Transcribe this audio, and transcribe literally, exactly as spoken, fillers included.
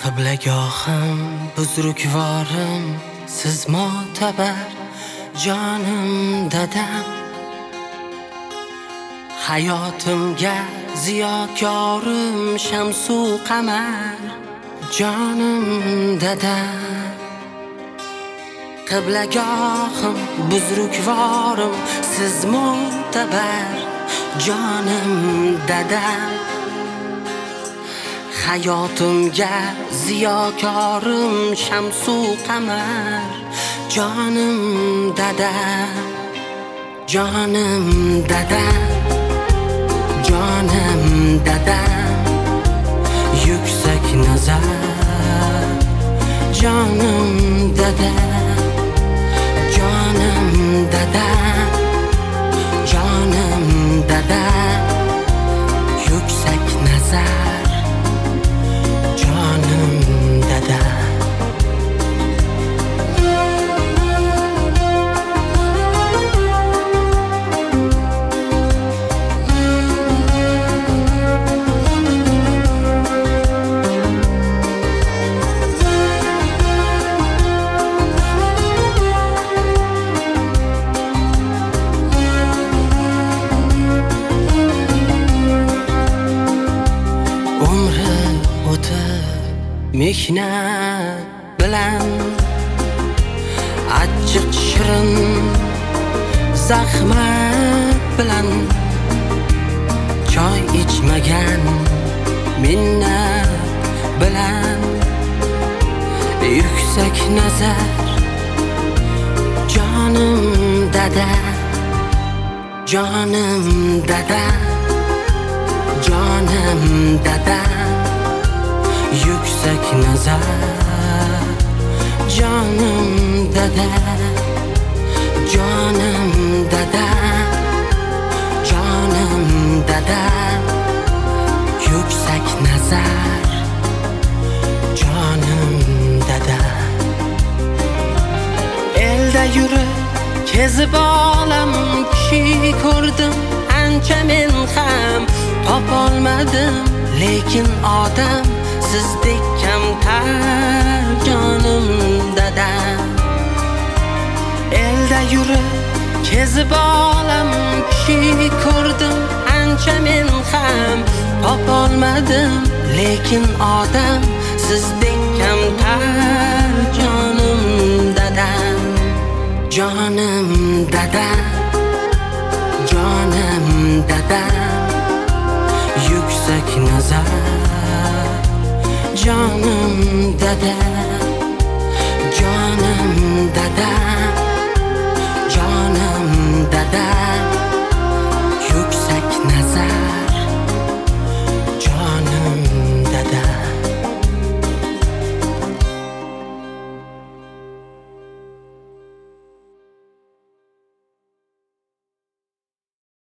Qiblagohim, buzrukvorim, siz mo'tabar jonim dadam. Hayotimga ziyokorim, shamsu qamar jonim dadam. Qiblagohim, buzrukvorim, siz mo'tabar jonim dadam. Hayotimga ziyokorim, shamsu qamar jonim dadam. Jonim dadam, jonim dadam, yuksak nazar jonim dadam. Jonim dadam, jonim dadam, yuksak nazar jonim dadam. Mehnat bilan achchiq shirin zahmat bilan choy ichmagan minnat bilan yuksak nazar jonim dada. Jonim dada, jonim dada, yuksak nazar jonim dada. Jonim dada, jonim dada, yuksak nazar jonim dada. Elda yurib kezib olam kishi ko'rdim ancha, men ham topolmadim, lekin odam sizdek kamtar jonim dadam. Elda yurib kezib olam kishi ko'rdim ancha, men ham topolmadim, lekin odam sizdek kamtar jonim dadam. Jonim dadam,